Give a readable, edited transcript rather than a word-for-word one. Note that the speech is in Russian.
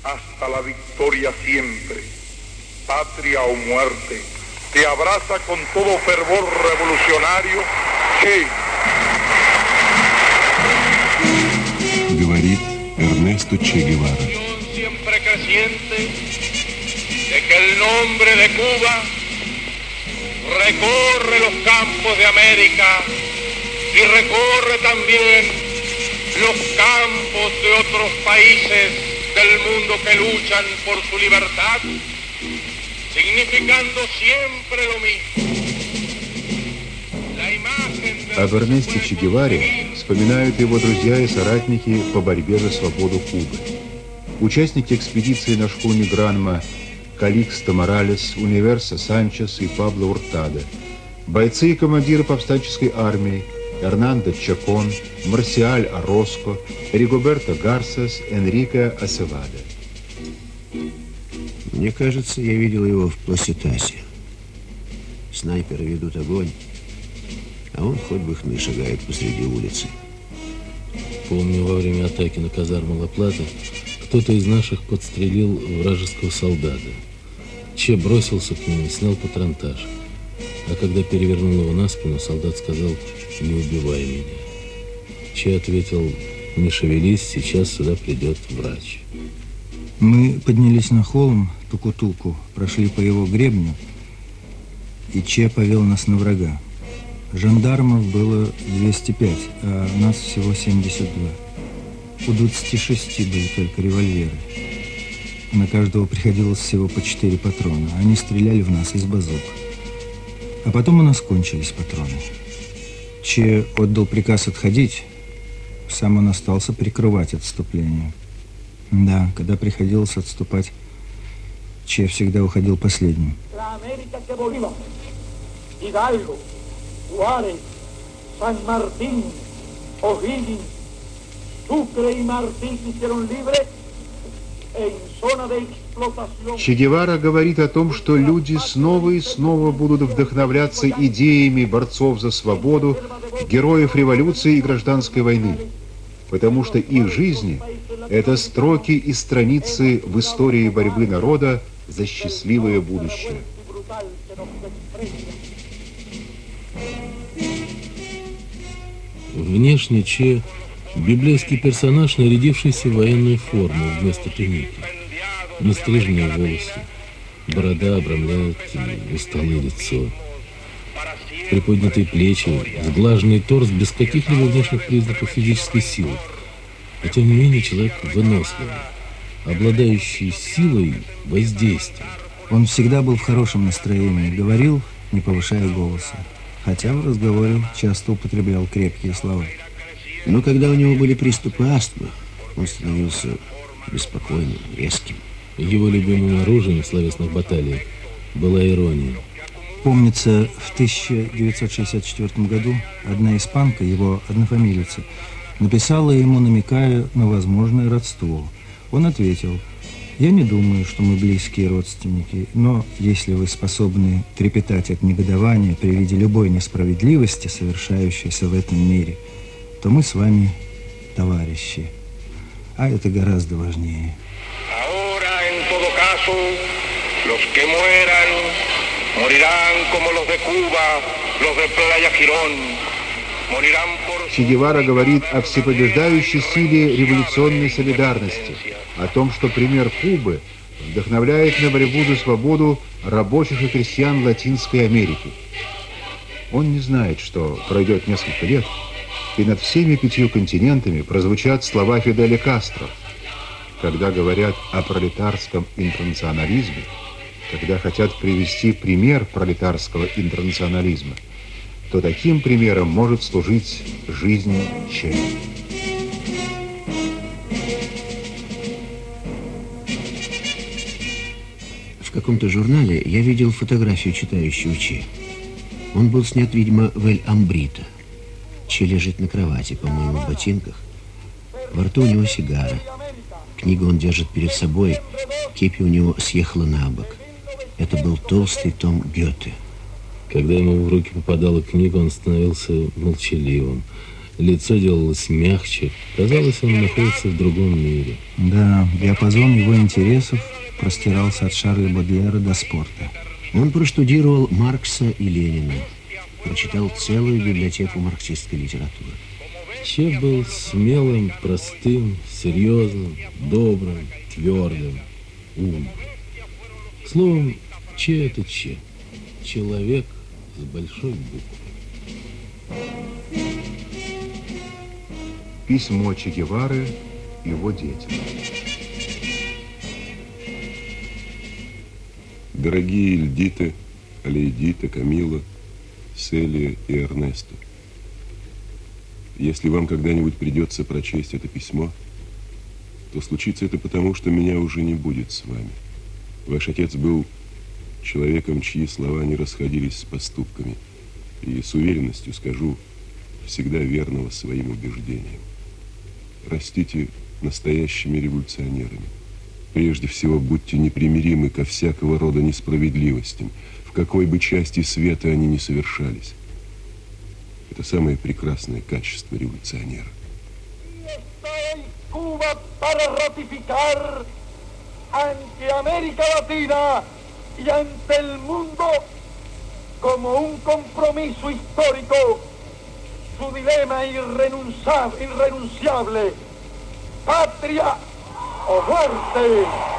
hasta la victoria siempre, patria o muerte, te abraza con todo fervor revolucionario Che. Говорит Эрнесто Че Гевара. Siempre creciente de que el nombre de Cuba recorre los campos de América y recorre también los campos de otros países del mundo que luchan por su libertad, significando siempre lo mismo. Об Эрнесте Че Геваре вспоминают его друзья и соратники по борьбе за свободу Кубы. Участники экспедиции на шхуне Гранма Каликсто Моралес, Универса Санчес и Пабло Уртадо, бойцы и командиры повстанческой армии Эрнандо Чакон, Марсиаль Ороско, Ригоберто Гарсес, Энрико Асевадо. Мне кажется, я видел его в Пласитасе. Снайперы ведут огонь, а он хоть бы хны шагает посреди улицы. Помню, во время атаки на казарму Ла-Плата кто-то из наших подстрелил вражеского солдата. Че бросился к нему и снял патронтаж. А когда перевернул его на спину, солдат сказал: «Не убивай меня». Че ответил: «Не шевелись, сейчас сюда придет врач». Мы поднялись на холм Туку-Туку, прошли по его гребню, и Че повел нас на врага. Жандармов было 205, а нас всего 72. У 26 были только револьверы. На каждого приходилось всего по 4 патрона. Они стреляли в нас из базук. А потом у нас кончились патроны. Че отдал приказ отходить, сам он остался прикрывать отступление. Да, когда приходилось отступать, Че всегда уходил последним. Че Гевара говорит о том, что люди снова и снова будут вдохновляться идеями борцов за свободу, героев революции и гражданской войны, потому что их жизни – это строки и страницы в истории борьбы народа за счастливое будущее. Внешне Че – библейский персонаж, нарядившийся в военную форму вместо туники. Нестриженные волосы, борода обрамляет усталое лицо, приподнятые плечи, сглаженный торс без каких-либо внешних признаков физической силы. Но тем не менее человек выносливый, обладающий силой воздействия. Он всегда был в хорошем настроении, говорил, не повышая голоса, хотя в разговоре часто употреблял крепкие слова. Но когда у него были приступы астмы, он становился беспокойным, резким. Его любимым оружием в словесных баталиях была ирония. Помнится, в 1964 году одна испанка, его однофамилица, написала ему, намекая на возможное родство. Он ответил: «Я не думаю, что мы близкие родственники, но если вы способны трепетать от негодования при виде любой несправедливости, совершающейся в этом мире, то мы с вами товарищи. А это гораздо важнее». Los que mueran morirán como los de Cuba, los de Playa Girón, morirán por... Че Гевара говорит о всепобеждающей силе революционной солидарности, о том, что пример Кубы вдохновляет на борьбу за свободу рабочих и крестьян Латинской Америки. Он не знает, что пройдет несколько лет, и над всеми 5 континентами прозвучат слова Фиделя Кастро. Когда говорят о пролетарском интернационализме, когда хотят привести пример пролетарского интернационализма, то таким примером может служить жизнь Че. В каком-то журнале я видел фотографию читающего Че. Он был снят, видимо, в Эль-Амбрито. Че лежит на кровати, по-моему, в ботинках. Во рту у него сигара. Книгу он держит перед собой, кепи у него съехала на бок. Это был толстый том Гёте. Когда ему в руки попадала книга, он становился молчаливым. Лицо делалось мягче. Казалось, он находится в другом мире. Да, диапазон его интересов простирался от Шарля Бодлера до спорта. Он проштудировал Маркса и Ленина. Прочитал целую библиотеку марксистской литературы. Че был смелым, простым, серьезным, добрым, твердым, умным. Словом, Че — это Че. Человек с большой буквы. Письмо Че Гевары его детям. Дорогие Эльдита, Алейдита, Камила, Селия и Эрнесто, если вам когда-нибудь придется прочесть это письмо, то случится это потому, что меня уже не будет с вами. Ваш отец был человеком, чьи слова не расходились с поступками, и с уверенностью скажу, всегда верного своим убеждениям. Растите настоящими революционерами. Прежде всего, будьте непримиримы ко всякого рода несправедливостям, в какой бы части света они ни совершались. Это самое прекрасное качество революционера. Ante América Latina y ante el mundo como un compromiso histórico, su dilema irrenunciable, patria o muerte.